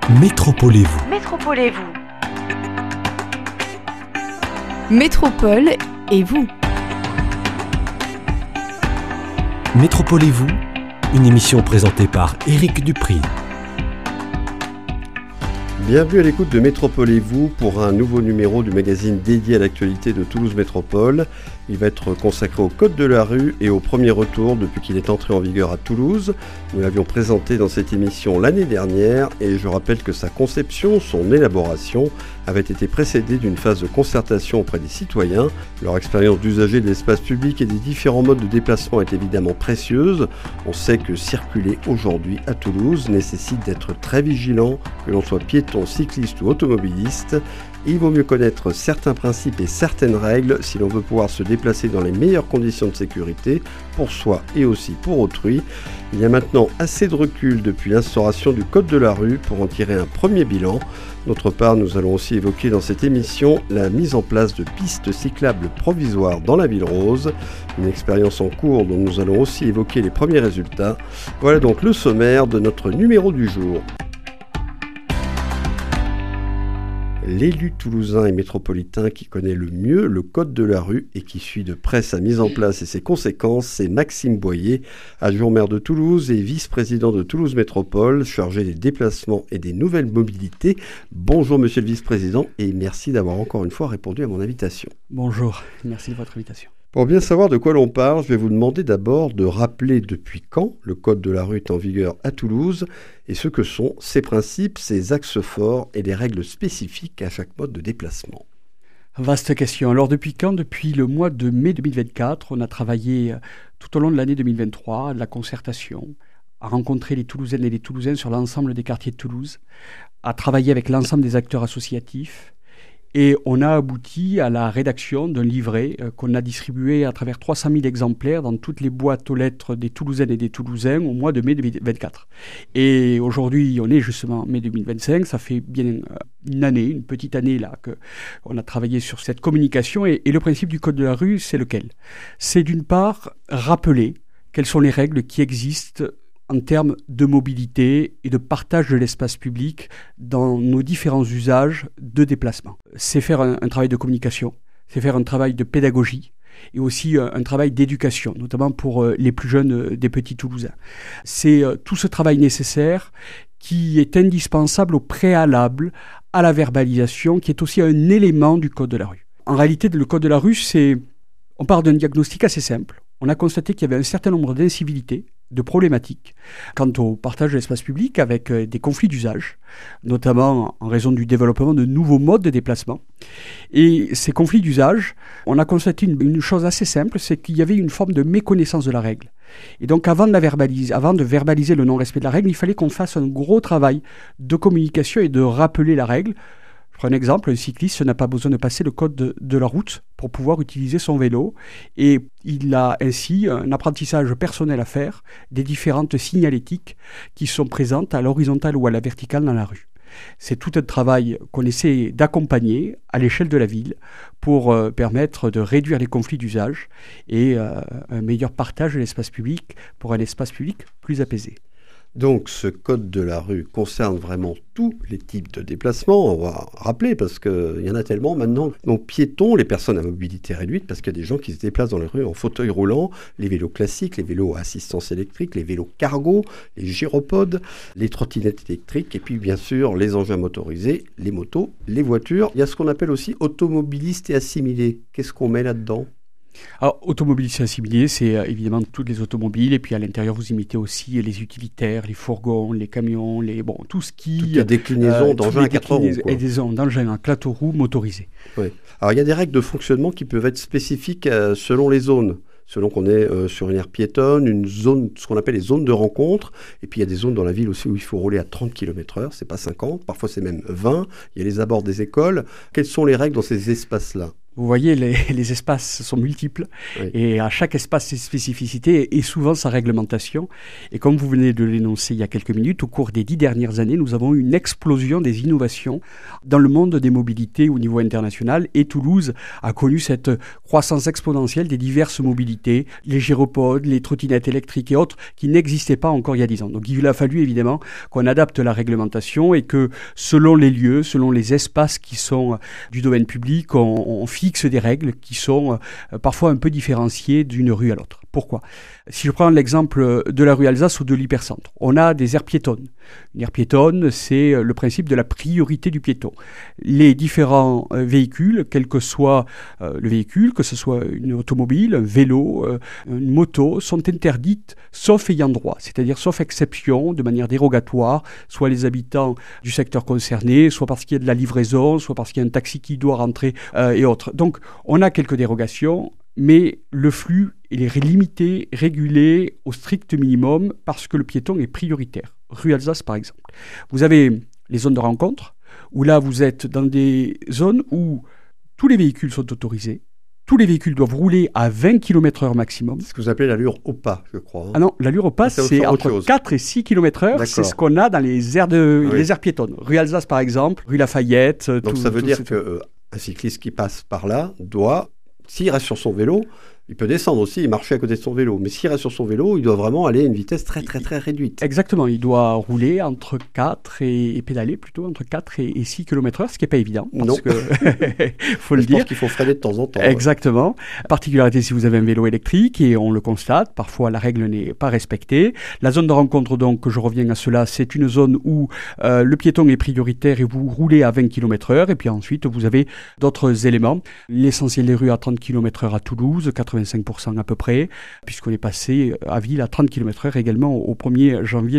Métropolez-vous. Métropolez-vous. Métropole et vous. Métropolez-vous, une émission présentée par Éric Dupri. Bienvenue à l'écoute de Métropolez-vous pour un nouveau numéro du magazine dédié à l'actualité de Toulouse Métropole. Il va être consacré au Code de la rue et au premier retour depuis qu'il est entré en vigueur à Toulouse. Nous l'avions présenté dans cette émission l'année dernière et je rappelle que sa conception, son élaboration, avait été précédée d'une phase de concertation auprès des citoyens. Leur expérience d'usager de l'espace public et des différents modes de déplacement est évidemment précieuse. On sait que circuler aujourd'hui à Toulouse nécessite d'être très vigilant, que l'on soit piéton, cycliste ou automobiliste. Il vaut mieux connaître certains principes et certaines règles si l'on veut pouvoir se déplacer dans les meilleures conditions de sécurité pour soi et aussi pour autrui. Il y a maintenant assez de recul depuis l'instauration du Code de la rue pour en tirer un premier bilan. D'autre part, nous allons aussi évoquer dans cette émission la mise en place de pistes cyclables provisoires dans la Ville Rose, une expérience en cours dont nous allons aussi évoquer les premiers résultats. Voilà donc le sommaire de notre numéro du jour. L'élu toulousain et métropolitain qui connaît le mieux le Code de la rue et qui suit de près sa mise en place et ses conséquences, c'est Maxime Boyer, adjoint maire de Toulouse et vice-président de Toulouse Métropole, chargé des déplacements et des nouvelles mobilités. Bonjour monsieur le vice-président et merci d'avoir encore une fois répondu à mon invitation. Bonjour, merci de votre invitation. Pour bien savoir de quoi l'on parle, je vais vous demander d'abord de rappeler depuis quand le Code de la rue est en vigueur à Toulouse et ce que sont ses principes, ses axes forts et les règles spécifiques à chaque mode de déplacement. Vaste question. Alors depuis quand ? Depuis le mois de mai 2024, on a travaillé tout au long de l'année 2023 de la concertation, à rencontrer les Toulousaines et les Toulousains sur l'ensemble des quartiers de Toulouse, à travailler avec l'ensemble des acteurs associatifs. Et on a abouti à la rédaction d'un livret qu'on a distribué à travers 300 000 exemplaires dans toutes les boîtes aux lettres des Toulousaines et des Toulousains au mois de mai 2024. Et aujourd'hui, on est justement en mai 2025. Ça fait bien une petite année là, qu'on a travaillé sur cette communication. Et le principe du Code de la rue, c'est lequel ? C'est d'une part rappeler quelles sont les règles qui existent en termes de mobilité et de partage de l'espace public dans nos différents usages de déplacement. C'est faire un travail de communication, c'est faire un travail de pédagogie et aussi un travail d'éducation, notamment pour les plus jeunes des petits Toulousains. C'est tout ce travail nécessaire qui est indispensable au préalable à la verbalisation, qui est aussi un élément du Code de la rue. En réalité, le Code de la rue, on part d'un diagnostic assez simple. On a constaté qu'il y avait un certain nombre d'incivilités, de problématiques quant au partage de l'espace public avec des conflits d'usage, notamment en raison du développement de nouveaux modes de déplacement. Et ces conflits d'usage, on a constaté une chose assez simple, c'est qu'il y avait une forme de méconnaissance de la règle. Et donc avant de verbaliser le non-respect de la règle, il fallait qu'on fasse un gros travail de communication et de rappeler la règle. Je prends un exemple, un cycliste n'a pas besoin de passer le code de la route pour pouvoir utiliser son vélo et il a ainsi un apprentissage personnel à faire des différentes signalétiques qui sont présentes à l'horizontale ou à la verticale dans la rue. C'est tout un travail qu'on essaie d'accompagner à l'échelle de la ville pour permettre de réduire les conflits d'usage et un meilleur partage de l'espace public pour un espace public plus apaisé. Donc ce Code de la rue concerne vraiment tous les types de déplacements, on va rappeler parce qu'il y en a tellement maintenant. Donc piétons, les personnes à mobilité réduite, parce qu'il y a des gens qui se déplacent dans les rues en fauteuil roulant, les vélos classiques, les vélos à assistance électrique, les vélos cargo, les gyropodes, les trottinettes électriques et puis bien sûr les engins motorisés, les motos, les voitures. Il y a ce qu'on appelle aussi automobilistes et assimilés. Qu'est-ce qu'on met là-dedans ? Alors, automobilistes assimilés, c'est évidemment toutes les automobiles, et puis à l'intérieur, vous y mettez aussi les utilitaires, les fourgons, les camions, tout ce qui... Toutes les déclinaisons d'engins à 4 roues. Et des engins à 4 roues motorisés. Oui. Alors, il y a des règles de fonctionnement qui peuvent être spécifiques selon les zones. Selon qu'on est sur une aire piétonne, une zone, ce qu'on appelle les zones de rencontre. Et puis il y a des zones dans la ville aussi où il faut rouler à 30 km/h, c'est pas 50, parfois c'est même 20. Il y a les abords des écoles. Quelles sont les règles dans ces espaces-là ? Vous voyez, les espaces sont multiples et à chaque espace ses spécificités et souvent sa réglementation. Et comme vous venez de l'énoncer il y a quelques minutes, au cours des 10 dernières années, nous avons eu une explosion des innovations dans le monde des mobilités au niveau international. Et Toulouse a connu cette croissance exponentielle des diverses mobilités, les gyropodes, les trottinettes électriques et autres, qui n'existaient pas encore il y a 10 ans. Donc il a fallu évidemment qu'on adapte la réglementation et que selon les lieux, selon les espaces qui sont du domaine public, on fixe des règles qui sont parfois un peu différenciées d'une rue à l'autre. Pourquoi ? Si je prends l'exemple de la rue Alsace ou de l'hypercentre, on a des aires piétonnes. Une aire piétonne, c'est le principe de la priorité du piéton. Les différents véhicules, quel que soit le véhicule, que ce soit une automobile, un vélo, une moto, sont interdites sauf ayant droit, c'est-à-dire sauf exception, de manière dérogatoire, soit les habitants du secteur concerné, soit parce qu'il y a de la livraison, soit parce qu'il y a un taxi qui doit rentrer et autres. Donc, on a quelques dérogations, mais le flux il est limité, régulé au strict minimum parce que le piéton est prioritaire. Rue Alsace, par exemple. Vous avez les zones de rencontre, où là, vous êtes dans des zones où tous les véhicules sont autorisés. Tous les véhicules doivent rouler à 20 km/h maximum. C'est ce que vous appelez l'allure au pas, je crois. Ah non, l'allure au pas, c'est entre 4 et 6 km/h. C'est ce qu'on a dans les aires, les aires piétonnes. Rue Alsace, par exemple, rue Lafayette. Donc ça veut dire qu'un cycliste qui passe par là doit, s'il reste sur son vélo, il peut descendre aussi et marcher à côté de son vélo. Mais s'il reste sur son vélo, il doit vraiment aller à une vitesse très réduite. Exactement. Il doit rouler entre 4 et pédaler plutôt entre 4 et 6 km/h, ce qui n'est pas évident. Parce que, faut le dire. Je pense qu'il faut freiner de temps en temps. Exactement. Particularité si vous avez un vélo électrique, et on le constate, parfois la règle n'est pas respectée. La zone de rencontre, donc, je reviens à cela, c'est une zone où le piéton est prioritaire et vous roulez à 20 km/h. Et puis ensuite, vous avez d'autres éléments. L'essentiel des rues à 30 km/h à Toulouse, 85% à peu près, puisqu'on est passé à ville à 30 km/h également au 1er janvier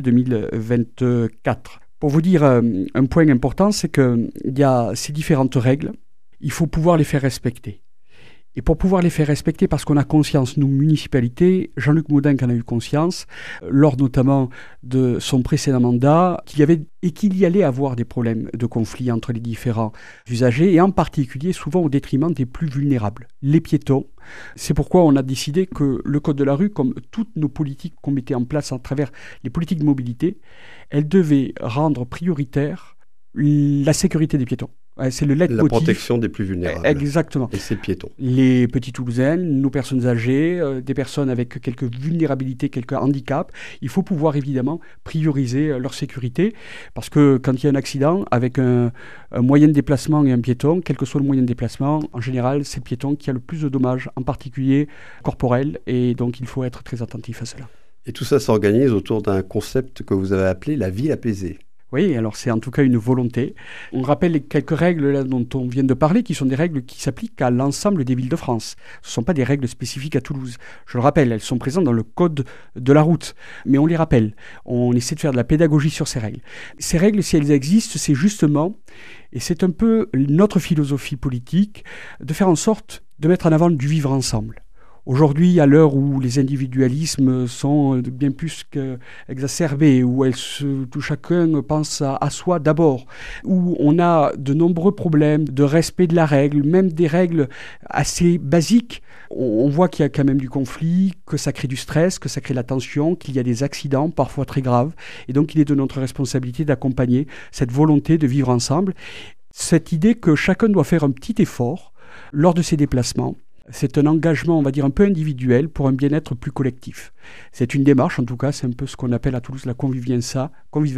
2024. Pour vous dire un point important, c'est qu'il y a ces différentes règles, il faut pouvoir les faire respecter. Et pour pouvoir les faire respecter, parce qu'on a conscience, nous, municipalités, Jean-Luc Modin en a eu conscience, lors notamment de son précédent mandat, qu'il y allait avoir des problèmes de conflit entre les différents usagers, et en particulier souvent au détriment des plus vulnérables, les piétons. C'est pourquoi on a décidé que le Code de la rue, comme toutes nos politiques qu'on mettait en place à travers les politiques de mobilité, elle devait rendre prioritaire la sécurité des piétons. C'est le leitmotiv. La protection des plus vulnérables. Exactement. Et c'est le piéton. Les petits Toulousains, nos personnes âgées, des personnes avec quelques vulnérabilités, quelques handicaps, il faut pouvoir évidemment prioriser leur sécurité, parce que quand il y a un accident avec un moyen de déplacement et un piéton, quel que soit le moyen de déplacement, en général, c'est le piéton qui a le plus de dommages, en particulier corporels, et donc il faut être très attentif à cela. Et tout ça s'organise autour d'un concept que vous avez appelé la ville apaisée. Oui, alors c'est en tout cas une volonté. On rappelle quelques règles là, dont on vient de parler, qui sont des règles qui s'appliquent à l'ensemble des villes de France. Ce ne sont pas des règles spécifiques à Toulouse. Je le rappelle, elles sont présentes dans le code de la route. Mais on les rappelle. On essaie de faire de la pédagogie sur ces règles. Ces règles, si elles existent, c'est justement, et c'est un peu notre philosophie politique, de faire en sorte de mettre en avant du vivre ensemble. Aujourd'hui, à l'heure où les individualismes sont bien plus qu'exacerbés, où tout chacun pense à soi d'abord, où on a de nombreux problèmes de respect de la règle, même des règles assez basiques, on voit qu'il y a quand même du conflit, que ça crée du stress, que ça crée de la tension, qu'il y a des accidents parfois très graves. Et donc, il est de notre responsabilité d'accompagner cette volonté de vivre ensemble. Cette idée que chacun doit faire un petit effort lors de ses déplacements. C'est un engagement, on va dire, un peu individuel pour un bien-être plus collectif. C'est une démarche, en tout cas, c'est un peu ce qu'on appelle à Toulouse la convivencia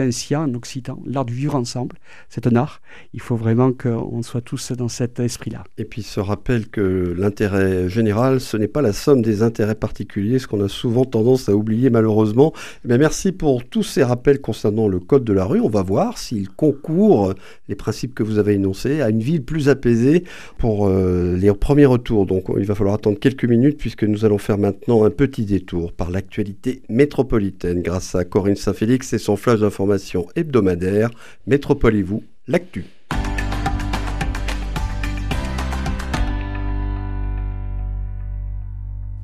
en occitan, l'art du vivre ensemble. C'est un art. Il faut vraiment qu'on soit tous dans cet esprit-là. Et puis se rappelle que l'intérêt général, ce n'est pas la somme des intérêts particuliers, ce qu'on a souvent tendance à oublier malheureusement. Mais merci pour tous ces rappels concernant le Code de la rue. On va voir s'il concourt, les principes que vous avez énoncés, à une ville plus apaisée pour les premiers retours. Donc il va falloir attendre quelques minutes puisque nous allons faire maintenant un petit détour par l'actualité métropolitaine grâce à Corinne Saint-Félix et son flash d'information hebdomadaire. Métropole et vous, l'actu.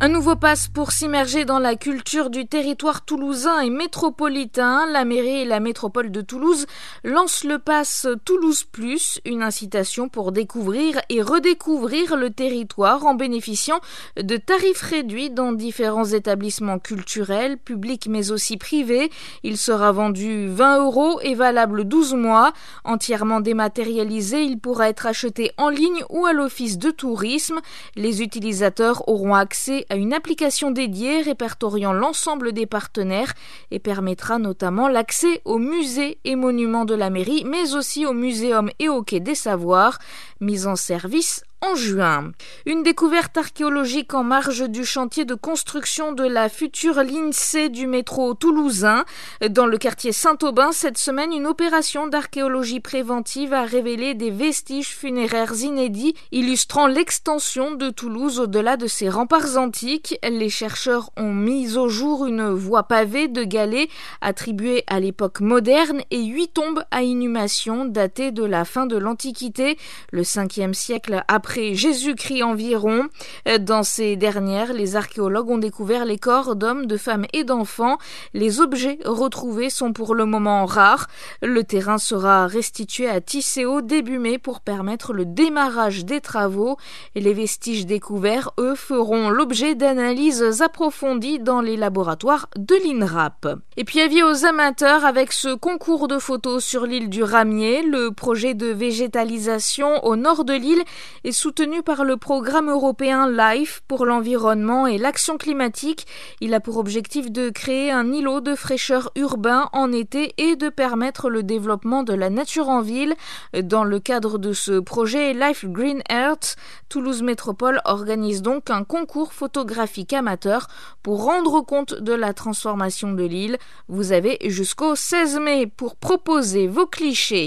Un nouveau pass pour s'immerger dans la culture du territoire toulousain et métropolitain. La mairie et la métropole de Toulouse lancent le pass Toulouse Plus, une incitation pour découvrir et redécouvrir le territoire en bénéficiant de tarifs réduits dans différents établissements culturels, publics mais aussi privés. Il sera vendu 20 € et valable 12 mois. Entièrement dématérialisé, il pourra être acheté en ligne ou à l'office de tourisme. Les utilisateurs auront accès à une application dédiée répertoriant l'ensemble des partenaires et permettra notamment l'accès aux musées et monuments de la mairie, mais aussi au muséum et au quai des Savoirs, mis en service en juin. Une découverte archéologique en marge du chantier de construction de la future ligne C du métro toulousain. Dans le quartier Saint-Aubin, cette semaine, une opération d'archéologie préventive a révélé des vestiges funéraires inédits illustrant l'extension de Toulouse au-delà de ses remparts antiques. Les chercheurs ont mis au jour une voie pavée de galets attribuée à l'époque moderne et 8 tombes à inhumation datées de la fin de l'Antiquité, le 5e siècle après Jésus-Christ environ. Dans ces dernières, les archéologues ont découvert les corps d'hommes, de femmes et d'enfants. Les objets retrouvés sont pour le moment rares. Le terrain sera restitué à Tisséo début mai pour permettre le démarrage des travaux. Et les vestiges découverts, eux, feront l'objet d'analyses approfondies dans les laboratoires de l'INRAP. Et puis avis aux amateurs avec ce concours de photos sur l'île du Ramier. Le projet de végétalisation au nord de l'île est soutenu par le programme européen LIFE pour l'environnement et l'action climatique. Il a pour objectif de créer un îlot de fraîcheur urbain en été et de permettre le développement de la nature en ville. Dans le cadre de ce projet LIFE Green Earth, Toulouse Métropole organise donc un concours photographique amateur pour rendre compte de la transformation de l'île. Vous avez jusqu'au 16 mai pour proposer vos clichés.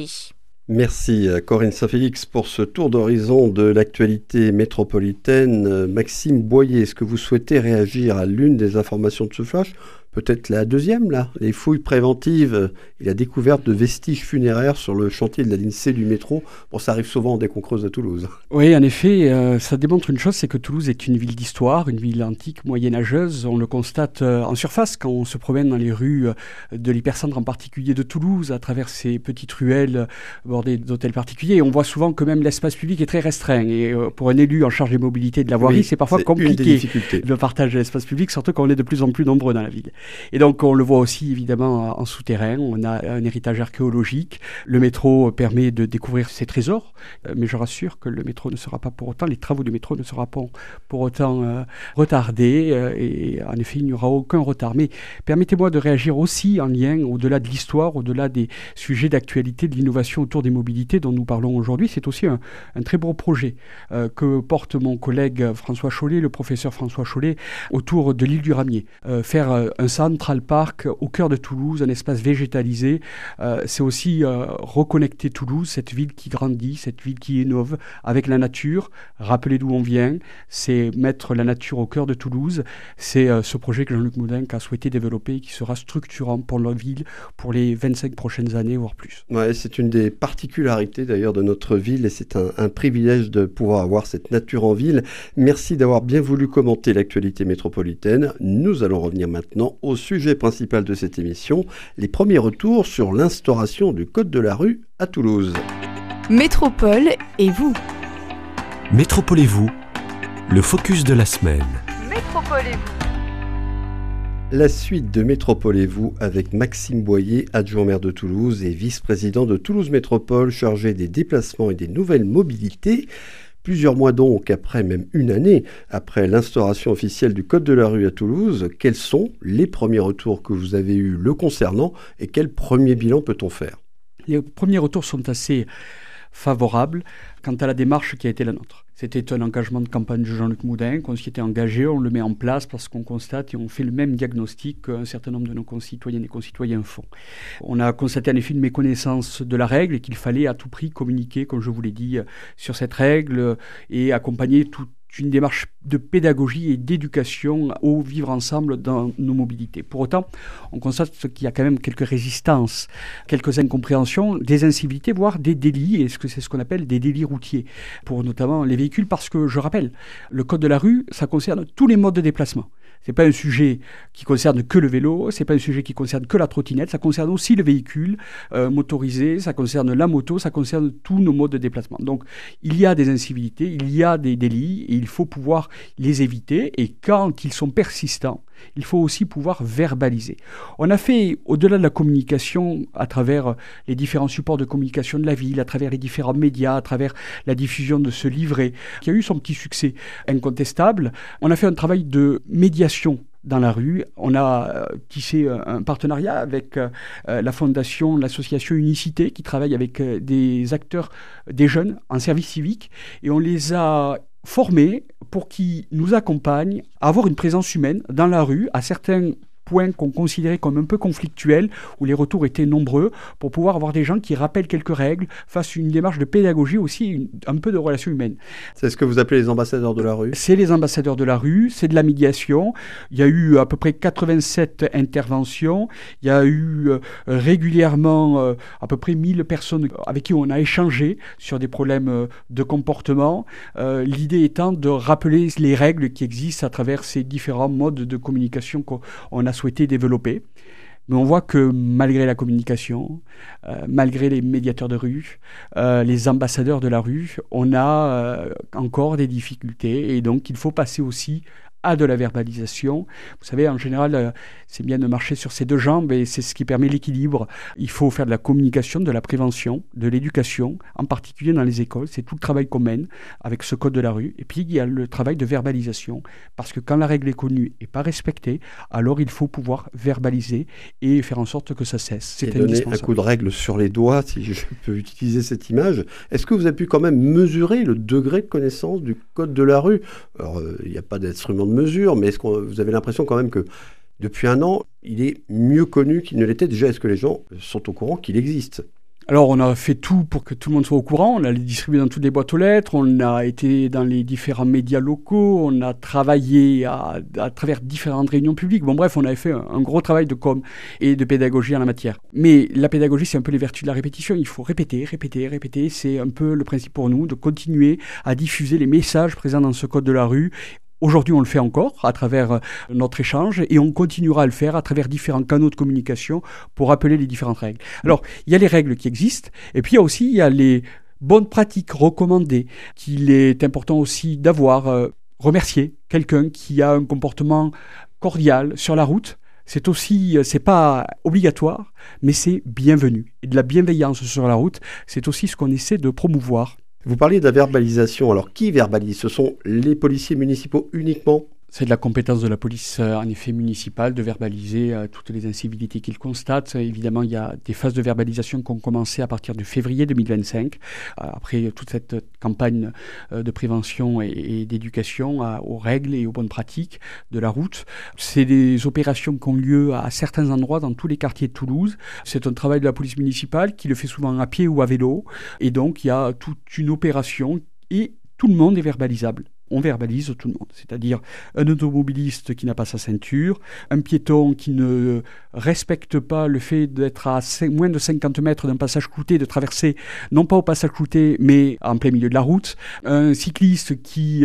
Merci Corinne Saint-Félix pour ce tour d'horizon de l'actualité métropolitaine. Maxime Boyer, est-ce que vous souhaitez réagir à l'une des informations de ce flash ? Peut-être la deuxième, là, les fouilles préventives et la découverte de vestiges funéraires sur le chantier de la ligne C du métro. Bon, ça arrive souvent dès qu'on creuse à Toulouse. Oui, en effet, ça démontre une chose, c'est que Toulouse est une ville d'histoire, une ville antique, moyenâgeuse. On le constate en surface quand on se promène dans les rues de l'hypercentre, en particulier de Toulouse, à travers ces petites ruelles bordées d'hôtels particuliers. Et on voit souvent que même l'espace public est très restreint. Et pour un élu en charge des mobilités et de la voirie, c'est parfois compliqué le partage de l'espace public, surtout quand on est de plus en plus nombreux dans la ville. Et donc on le voit aussi évidemment en souterrain, on a un héritage archéologique, le métro permet de découvrir ces trésors, mais je rassure que le métro ne sera pas pour autant, les travaux du métro ne seront pas pour autant retardés, et en effet il n'y aura aucun retard. Mais permettez-moi de réagir aussi en lien au-delà de l'histoire, au-delà des sujets d'actualité, de l'innovation autour des mobilités dont nous parlons aujourd'hui. C'est aussi un très beau projet que porte mon collègue François Chollet, le professeur François Chollet, autour de l'île du Ramier. Faire un Central Park au cœur de Toulouse, un espace végétalisé, c'est aussi reconnecter Toulouse, cette ville qui grandit, cette ville qui innove avec la nature. Rappelez d'où on vient, c'est mettre la nature au cœur de Toulouse. C'est ce projet que Jean-Luc Moudenc a souhaité développer, qui sera structurant pour la ville pour les 25 prochaines années, voire plus. Ouais, c'est une des particularités d'ailleurs de notre ville, et c'est un privilège de pouvoir avoir cette nature en ville. Merci d'avoir bien voulu commenter l'actualité métropolitaine. Nous allons revenir maintenant au sujet principal de cette émission, les premiers retours sur l'instauration du code de la rue à Toulouse. Métropole et vous. Métropole et vous, le focus de la semaine. Métropole et vous. La suite de Métropole et vous avec Maxime Boyer, adjoint maire de Toulouse et vice-président de Toulouse Métropole, chargé des déplacements et des nouvelles mobilités. Plusieurs mois donc après, même une année, après l'instauration officielle du Code de la rue à Toulouse, quels sont les premiers retours que vous avez eus le concernant et quel premier bilan peut-on faire ? Les premiers retours sont assez favorables quant à la démarche qui a été la nôtre. C'était un engagement de campagne de Jean-Luc Moudenc, on s'y était engagé, on le met en place parce qu'on constate et on fait le même diagnostic qu'un certain nombre de nos concitoyennes et concitoyens font. On a constaté en effet une méconnaissance de la règle et qu'il fallait à tout prix communiquer, comme je vous l'ai dit, sur cette règle et accompagner toute c'est une démarche de pédagogie et d'éducation au vivre ensemble dans nos mobilités. Pour autant, on constate qu'il y a quand même quelques résistances, quelques incompréhensions, des incivilités, voire des délits, et c'est ce qu'on appelle des délits routiers, pour notamment les véhicules, parce que, je rappelle, le code de la rue, ça concerne tous les modes de déplacement. Ce n'est pas un sujet qui concerne que le vélo, ce n'est pas un sujet qui concerne que la trottinette, ça concerne aussi le véhicule motorisé, ça concerne la moto, ça concerne tous nos modes de déplacement. Donc il y a des incivilités, il y a des délits et il faut pouvoir les éviter, et quand ils sont persistants, il faut aussi pouvoir verbaliser. On a fait, au-delà de la communication, à travers les différents supports de communication de la ville, à travers les différents médias, à travers la diffusion de ce livret, qui a eu son petit succès incontestable, on a fait un travail de médiation dans la rue. On a tissé un partenariat avec la fondation, l'association Unicité, qui travaille avec des acteurs, des jeunes en service civique, et on les a formés pour qu'ils nous accompagnent à avoir une présence humaine dans la rue, à certains points qu'on considérait comme un peu conflictuels, où les retours étaient nombreux, pour pouvoir avoir des gens qui rappellent quelques règles, fassent une démarche de pédagogie aussi, un peu de relation humaine. C'est ce que vous appelez les ambassadeurs de la rue ? C'est les ambassadeurs de la rue, c'est de la médiation. Il y a eu à peu près 87 interventions. Il y a eu régulièrement à peu près 1000 personnes avec qui on a échangé sur des problèmes de comportement. L'idée étant de rappeler les règles qui existent à travers ces différents modes de communication qu'on a souhaité développer. Mais on voit que malgré la communication, malgré les médiateurs de rue, les ambassadeurs de la rue, on a encore des difficultés, et donc il faut passer aussi à de la verbalisation. Vous savez, en général, c'est bien de marcher sur ses deux jambes, et c'est ce qui permet l'équilibre. Il faut faire de la communication, de la prévention, de l'éducation, en particulier dans les écoles. C'est tout le travail qu'on mène avec ce code de la rue. Et puis, il y a le travail de verbalisation, parce que quand la règle est connue et pas respectée, alors il faut pouvoir verbaliser et faire en sorte que ça cesse. C'est donner un coup de règle sur les doigts, si je peux utiliser cette image. Est-ce que vous avez pu quand même mesurer le degré de connaissance du code de la rue ? Alors, il n'y a pas d'instrument de mesure, mais est-ce que vous avez l'impression quand même que depuis un an, il est mieux connu qu'il ne l'était ? Déjà, est-ce que les gens sont au courant qu'il existe ? Alors, on a fait tout pour que tout le monde soit au courant. On a distribué dans toutes les boîtes aux lettres, on a été dans les différents médias locaux, on a travaillé à travers différentes réunions publiques. Bon, bref, on avait fait un gros travail de com et de pédagogie en la matière. Mais la pédagogie, c'est un peu les vertus de la répétition. Il faut répéter, répéter, répéter. C'est un peu le principe pour nous de continuer à diffuser les messages présents dans ce code de la rue. Aujourd'hui, on le fait encore à travers notre échange, et on continuera à le faire à travers différents canaux de communication pour rappeler les différentes règles. Alors, il y a les règles qui existent, et puis il y a les bonnes pratiques recommandées qu'il est important aussi d'avoir. Remercier quelqu'un qui a un comportement cordial sur la route. C'est aussi, c'est pas obligatoire, mais c'est bienvenu. Et de la bienveillance sur la route, c'est aussi ce qu'on essaie de promouvoir. Vous parliez de la verbalisation. Alors, qui verbalise ? Ce sont les policiers municipaux uniquement ? C'est de la compétence de la police, en effet, municipale, de verbaliser toutes les incivilités qu'ils constatent. Évidemment, il y a des phases de verbalisation qui ont commencé à partir de février 2025, après toute cette campagne de prévention et d'éducation aux règles et aux bonnes pratiques de la route. C'est des opérations qui ont lieu à certains endroits dans tous les quartiers de Toulouse. C'est un travail de la police municipale qui le fait souvent à pied ou à vélo. Et donc, il y a toute une opération et tout le monde est verbalisable. On verbalise tout le monde, c'est-à-dire un automobiliste qui n'a pas sa ceinture, un piéton qui ne respecte pas le fait d'être à moins de 50 mètres d'un passage clouté, de traverser non pas au passage clouté mais en plein milieu de la route, un cycliste qui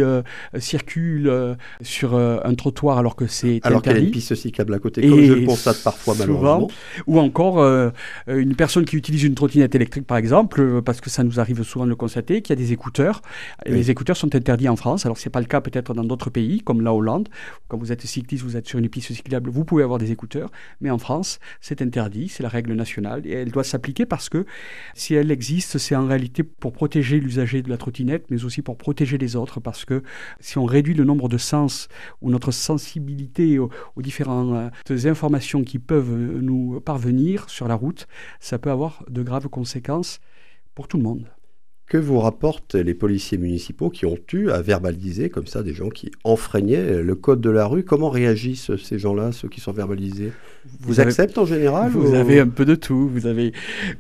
circule sur un trottoir alors que c'est interdit. Alors qu'il y a une piste cyclable à côté, comme je le constate parfois malheureusement. Ou encore une personne qui utilise une trottinette électrique par exemple, parce que ça nous arrive souvent de le constater, qui a des écouteurs. Oui. Les écouteurs sont interdits en France. Alors, ce n'est pas le cas peut-être dans d'autres pays, comme la Hollande. Quand vous êtes cycliste, vous êtes sur une piste cyclable, vous pouvez avoir des écouteurs. Mais en France, c'est interdit, c'est la règle nationale. Et elle doit s'appliquer parce que si elle existe, c'est en réalité pour protéger l'usager de la trottinette, mais aussi pour protéger les autres. Parce que si on réduit le nombre de sens ou notre sensibilité aux différentes informations qui peuvent nous parvenir sur la route, ça peut avoir de graves conséquences pour tout le monde. Que vous rapportent les policiers municipaux qui ont eu à verbaliser comme ça des gens qui enfreignaient le code de la rue? Comment réagissent ces gens-là, ceux qui sont verbalisés? Vous acceptent en général? Vous avez un peu de tout. Vous avez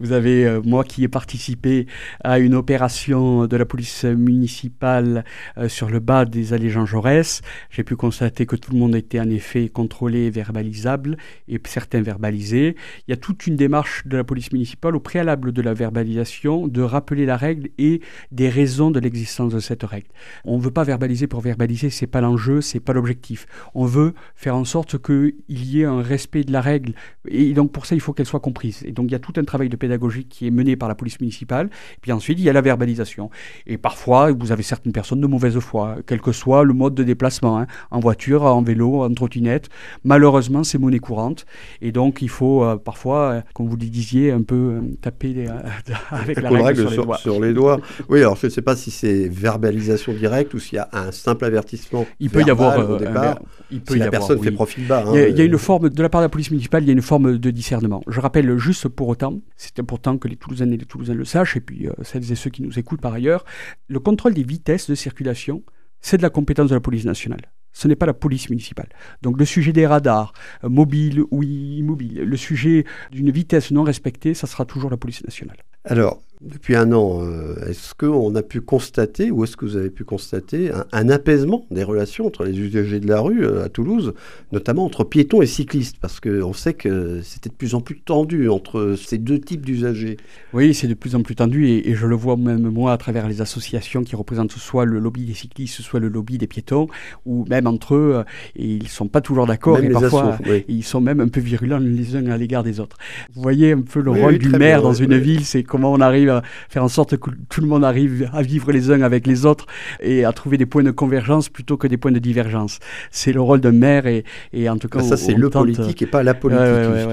moi qui ai participé à une opération de la police municipale sur le bas des allées Jean Jaurès. J'ai pu constater que tout le monde était en effet contrôlé, verbalisable, et certains verbalisés. Il y a toute une démarche de la police municipale au préalable de la verbalisation de rappeler la règle et des raisons de l'existence de cette règle. On ne veut pas verbaliser pour verbaliser, c'est pas l'enjeu, c'est pas l'objectif. On veut faire en sorte qu'il y ait un respect de la règle, et donc pour ça il faut qu'elle soit comprise. Et donc il y a tout un travail de pédagogie qui est mené par la police municipale, et puis ensuite il y a la verbalisation. Et parfois vous avez certaines personnes de mauvaise foi, quel que soit le mode de déplacement, en voiture, en vélo, en trottinette. Malheureusement c'est monnaie courante, et donc il faut parfois, comme vous le disiez, un peu taper avec la règle sur les doigts. Oui, alors je ne sais pas si c'est verbalisation directe ou s'il y a un simple avertissement. Il peut y avoir au départ, si la personne fait profil bas. Il y a une forme, de la part de la police municipale, il y a une forme de discernement. Je rappelle juste pour autant, c'est important que les Toulousaines et les Toulousains le sachent, et puis celles et ceux qui nous écoutent par ailleurs, le contrôle des vitesses de circulation, c'est de la compétence de la police nationale. Ce n'est pas la police municipale. Donc le sujet des radars, mobiles ou immobiles, le sujet d'une vitesse non respectée, ça sera toujours la police nationale. Alors, depuis un an, est-ce qu'on a pu constater, ou est-ce que vous avez pu constater un apaisement des relations entre les usagers de la rue à Toulouse, notamment entre piétons et cyclistes? Parce qu'on sait que c'était de plus en plus tendu entre ces deux types d'usagers. Oui, c'est de plus en plus tendu, et je le vois même moi à travers les associations qui représentent soit le lobby des cyclistes, soit le lobby des piétons, ou même entre eux, et ils ne sont pas toujours d'accord, et parfois ils sont même un peu virulents les uns à l'égard des autres. Vous voyez un peu le rôle du maire dans une ville, c'est comment on arrive à faire en sorte que tout le monde arrive à vivre les uns avec les autres et à trouver des points de convergence plutôt que des points de divergence. C'est le rôle d'un maire, et en tout cas... Ça, c'est le politique et pas la politique.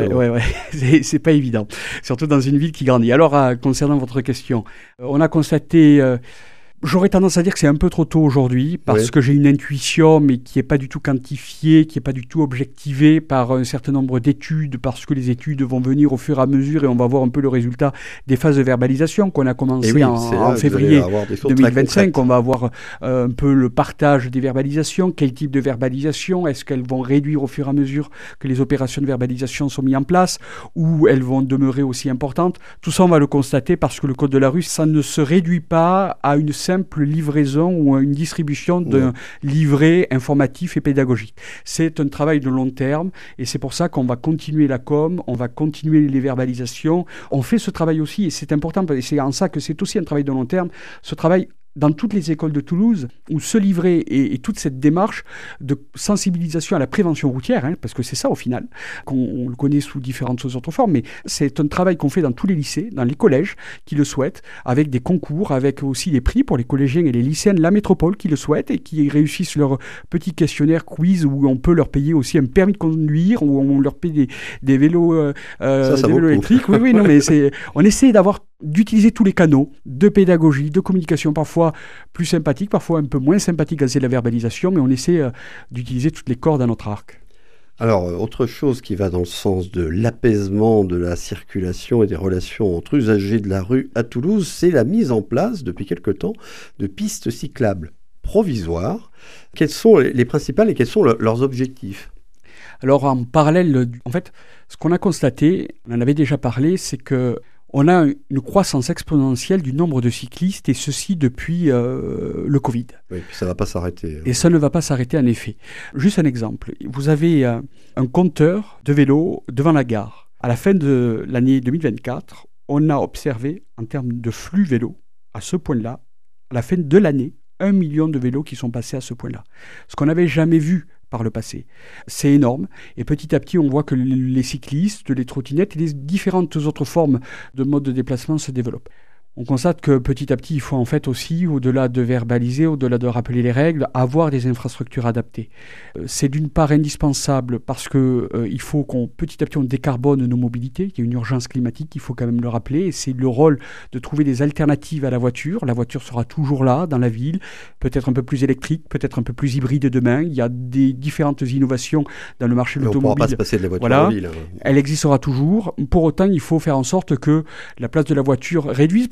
C'est pas évident, surtout dans une ville qui grandit. Alors, concernant votre question, on a constaté... J'aurais tendance à dire que c'est un peu trop tôt aujourd'hui, parce que j'ai une intuition, mais qui n'est pas du tout quantifiée, qui n'est pas du tout objectivée par un certain nombre d'études, parce que les études vont venir au fur et à mesure, et on va voir un peu le résultat des phases de verbalisation qu'on a commencé en février 2025. On va avoir un peu le partage des verbalisations, quel type de verbalisation, est-ce qu'elles vont réduire au fur et à mesure que les opérations de verbalisation sont mises en place, ou elles vont demeurer aussi importantes. Tout ça, on va le constater, parce que le code de la rue, ça ne se réduit pas à une simple livraison ou une distribution d'un livret informatif et pédagogique. C'est un travail de long terme, et c'est pour ça qu'on va continuer la com, on va continuer les verbalisations. On fait ce travail aussi, et c'est important, et c'est en ça que c'est aussi un travail de long terme, ce travail dans toutes les écoles de Toulouse, où ce livret et toute cette démarche de sensibilisation à la prévention routière, parce que c'est ça au final, qu'on le connaît sous différentes autres formes, mais c'est un travail qu'on fait dans tous les lycées, dans les collèges qui le souhaitent, avec des concours, avec aussi des prix pour les collégiens et les lycéennes, la métropole qui le souhaitent et qui réussissent leur petit questionnaire quiz, où on peut leur payer aussi un permis de conduire, où on leur paye des vélos, vélos électriques. Oui, non, mais on essaie d'utiliser tous les canaux de pédagogie, de communication, parfois plus sympathiques, parfois un peu moins sympathiques quand c'est de la verbalisation, mais on essaie d'utiliser toutes les cordes à notre arc. Alors, autre chose qui va dans le sens de l'apaisement de la circulation et des relations entre usagers de la rue à Toulouse, c'est la mise en place, depuis quelque temps, de pistes cyclables provisoires. Quelles sont les principales et quels sont leurs objectifs ? Alors, en parallèle, en fait, ce qu'on a constaté, on en avait déjà parlé, c'est que on a une croissance exponentielle du nombre de cyclistes, et ceci depuis le Covid. Oui, puis ça ne va pas s'arrêter. Et ça ne va pas s'arrêter en effet. Juste un exemple. Vous avez un compteur de vélos devant la gare. À la fin de l'année 2024, on a observé, en termes de flux vélos, à ce point-là, à la fin de l'année, 1 million de vélos qui sont passés à ce point-là. Ce qu'on n'avait jamais vu par le passé. C'est énorme, et petit à petit on voit que les cyclistes, les trottinettes et les différentes autres formes de modes de déplacement se développent. On constate que petit à petit, il faut en fait aussi, au-delà de verbaliser, au-delà de rappeler les règles, avoir des infrastructures adaptées. C'est d'une part indispensable parce que il faut petit à petit on décarbone nos mobilités, qu'il y a une urgence climatique, il faut quand même le rappeler, et c'est le rôle de trouver des alternatives à la voiture. La voiture sera toujours là, dans la ville, peut-être un peu plus électrique, peut-être un peu plus hybride demain. Il y a des différentes innovations dans le marché de l'automobile. On ne pourra pas se passer de la voiture en ville. Elle existera toujours. Pour autant, il faut faire en sorte que la place de la voiture réduise, parce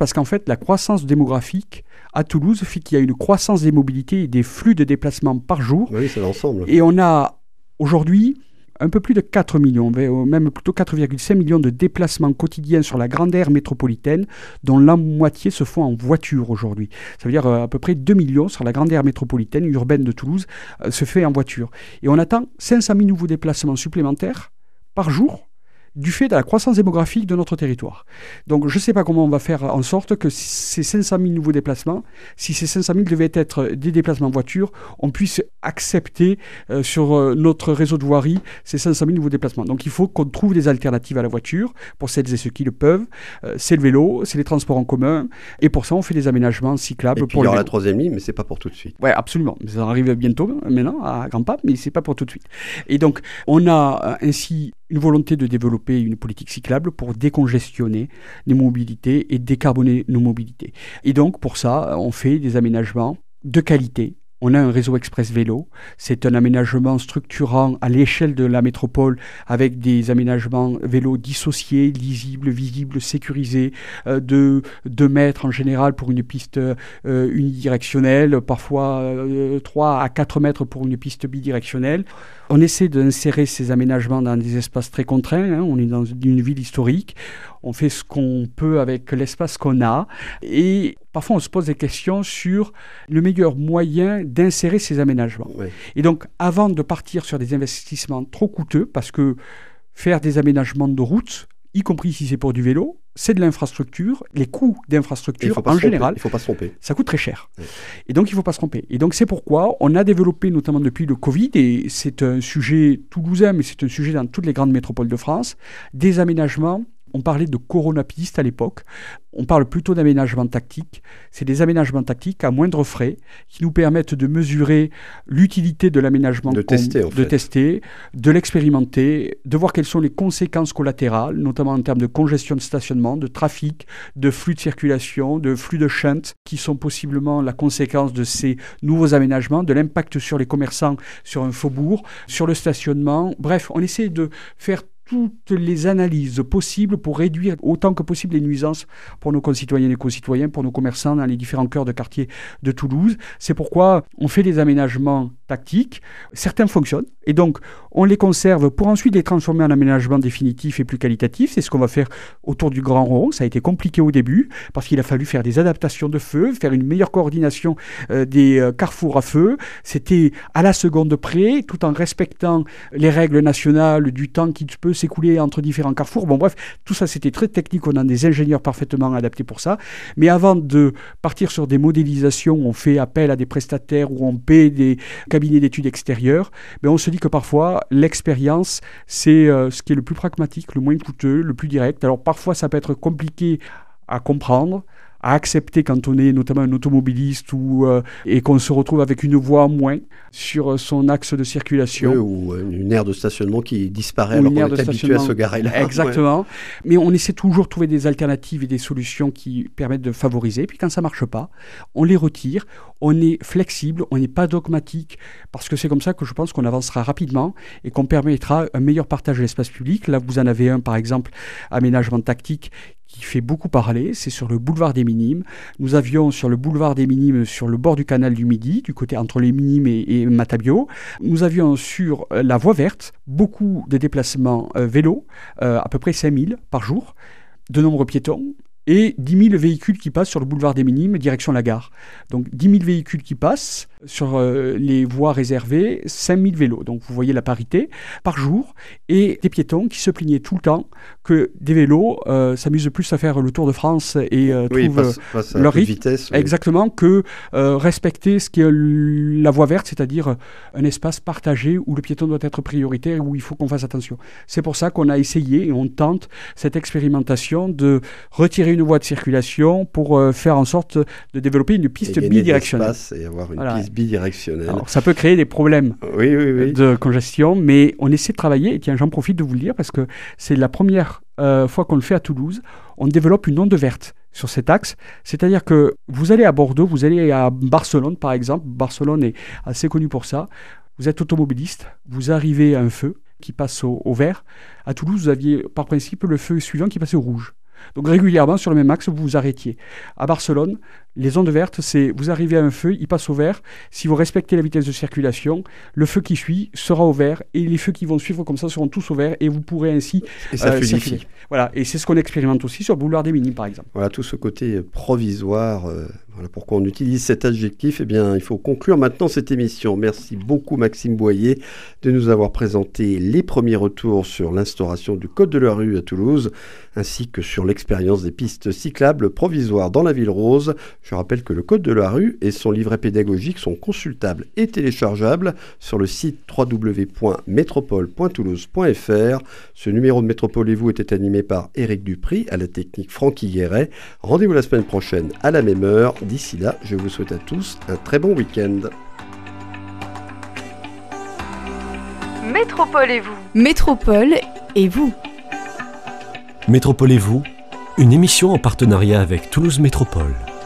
parce qu'en fait, la croissance démographique à Toulouse fait qu'il y a une croissance des mobilités et des flux de déplacement par jour. Oui, c'est l'ensemble. Et on a aujourd'hui un peu plus de 4 millions, même plutôt 4,5 millions de déplacements quotidiens sur la grande aire métropolitaine, dont la moitié se font en voiture aujourd'hui. Ça veut dire à peu près 2 millions sur la grande aire métropolitaine urbaine de Toulouse se fait en voiture. Et on attend 500 000 nouveaux déplacements supplémentaires par jour du fait de la croissance démographique de notre territoire. Donc je ne sais pas comment on va faire en sorte que ces 500 000 nouveaux déplacements, si ces 500 000 devaient être des déplacements en voiture, on puisse accepter sur notre réseau de voirie ces 500 000 nouveaux déplacements. Donc il faut qu'on trouve des alternatives à la voiture pour celles et ceux qui le peuvent. C'est le vélo, c'est les transports en commun, et pour ça on fait des aménagements cyclables. Et puis pour il y aura le la troisième ligne, mais c'est pas pour tout de suite. Oui, absolument. Ça arrive bientôt, maintenant, à grands pas, mais c'est pas pour tout de suite. Et donc on a ainsi une volonté de développer une politique cyclable pour décongestionner les mobilités et décarboner nos mobilités. Et donc, pour ça, on fait des aménagements de qualité. On a un réseau express vélo. C'est un aménagement structurant à l'échelle de la métropole avec des aménagements vélos dissociés, lisibles, visibles, sécurisés, de 2 mètres en général pour une piste unidirectionnelle, parfois 3 à 4 mètres pour une piste bidirectionnelle. On essaie d'insérer ces aménagements dans des espaces très contraints. On est dans une ville historique. On fait ce qu'on peut avec l'espace qu'on a. Et parfois, on se pose des questions sur le meilleur moyen d'insérer ces aménagements. Oui. Et donc, avant de partir sur des investissements trop coûteux, parce que faire des aménagements de route, y compris si c'est pour du vélo, c'est de l'infrastructure. Les coûts d'infrastructure, en général, il ne faut pas se tromper. Ça coûte très cher. Oui. Et donc, il ne faut pas se tromper. Et donc, c'est pourquoi on a développé, notamment depuis le Covid, et c'est un sujet toulousain, mais c'est un sujet dans toutes les grandes métropoles de France, des aménagements. On parlait de coronapistes à l'époque. On parle plutôt d'aménagement tactique. C'est des aménagements tactiques à moindre frais qui nous permettent de mesurer l'utilité de l'aménagement, de tester, de l'expérimenter, de voir quelles sont les conséquences collatérales, notamment en termes de congestion de stationnement, de trafic, de flux de circulation, de flux de shunt, qui sont possiblement la conséquence de ces nouveaux aménagements, de l'impact sur les commerçants, sur un faubourg, sur le stationnement. Bref, on essaie de faire toutes les analyses possibles pour réduire autant que possible les nuisances pour nos concitoyennes et concitoyens, pour nos commerçants dans les différents cœurs de quartier de Toulouse. C'est pourquoi on fait des aménagements tactiques. Certains fonctionnent et donc on les conserve pour ensuite les transformer en aménagements définitifs et plus qualitatifs. C'est ce qu'on va faire autour du Grand Rond. Ça a été compliqué au début parce qu'il a fallu faire des adaptations de feu, faire une meilleure coordination des carrefours à feu. C'était à la seconde près, tout en respectant les règles nationales du temps qui peut s'écouler entre différents carrefours. Bon bref, tout ça c'était très technique, on a des ingénieurs parfaitement adaptés pour ça. Mais avant de partir sur des modélisations, on fait appel à des prestataires ou on paie des cabinets d'études extérieurs, mais on se dit que parfois l'expérience c'est ce qui est le plus pragmatique, le moins coûteux, le plus direct. Alors parfois ça peut être compliqué à comprendre, à accepter quand on est notamment un automobiliste et qu'on se retrouve avec une voie en moins sur son axe de circulation. Oui, ou une aire de stationnement qui disparaît alors qu'on est habitué à se garer là. Exactement. Ouais. Mais on essaie toujours de trouver des alternatives et des solutions qui permettent de favoriser. Puis quand ça ne marche pas, on les retire. On est flexible, on n'est pas dogmatique, parce que c'est comme ça que je pense qu'on avancera rapidement et qu'on permettra un meilleur partage de l'espace public. Là, vous en avez un, par exemple, aménagement tactique, qui fait beaucoup parler, c'est sur le boulevard des Minimes. Nous avions sur le boulevard des Minimes, sur le bord du canal du Midi, du côté entre les Minimes et Matabio. Nous avions sur la voie verte beaucoup de déplacements vélos, à peu près 5000 par jour, de nombreux piétons, et 10 000 véhicules qui passent sur le boulevard des Minimes, direction la gare. Donc 10 000 véhicules qui passent sur les voies réservées, 5 000 vélos. Donc vous voyez la parité par jour. Et des piétons qui se plaignaient tout le temps que des vélos s'amusent plus à faire le Tour de France et trouvent leur rythme. Vitesse, oui. Exactement, que respecter ce qui est la voie verte, c'est-à-dire un espace partagé où le piéton doit être prioritaire et où il faut qu'on fasse attention. C'est pour ça qu'on a essayé et on tente cette expérimentation de retirer une voie de circulation pour faire en sorte de développer une piste bidirectionnelle. Et avoir une piste bidirectionnelle. Alors, ça peut créer des problèmes de congestion, mais on essaie de travailler, et tiens, j'en profite de vous le dire, parce que c'est la première fois qu'on le fait à Toulouse, on développe une onde verte sur cet axe, c'est-à-dire que vous allez à Bordeaux, vous allez à Barcelone par exemple, Barcelone est assez connu pour ça, vous êtes automobiliste, vous arrivez à un feu qui passe au vert, à Toulouse vous aviez par principe le feu suivant qui passait au rouge. Donc régulièrement, sur le même axe, vous vous arrêtiez. À Barcelone, les zones vertes, c'est vous arrivez à un feu, il passe au vert. Si vous respectez la vitesse de circulation, le feu qui suit sera au vert et les feux qui vont suivre comme ça seront tous au vert et vous pourrez ainsi circuler. Voilà, et c'est ce qu'on expérimente aussi sur le boulevard des Minimes, par exemple. Voilà, tout ce côté provisoire. Voilà pourquoi on utilise cet adjectif. Eh bien, il faut conclure maintenant cette émission. Merci beaucoup Maxime Boyer de nous avoir présenté les premiers retours sur l'instauration du Code de la rue à Toulouse, ainsi que sur l'expérience des pistes cyclables provisoires dans la ville rose. Je rappelle que le Code de la rue et son livret pédagogique sont consultables et téléchargeables sur le site www.métropole.toulouse.fr. Ce numéro de Métropole-vous était animé par Éric Dupry, à la technique Francky Guéret. Rendez-vous la semaine prochaine à la même heure. D'ici là, je vous souhaite à tous un très bon week-end. Métropole et vous. Métropole et vous. Métropole et vous, une émission en partenariat avec Toulouse Métropole.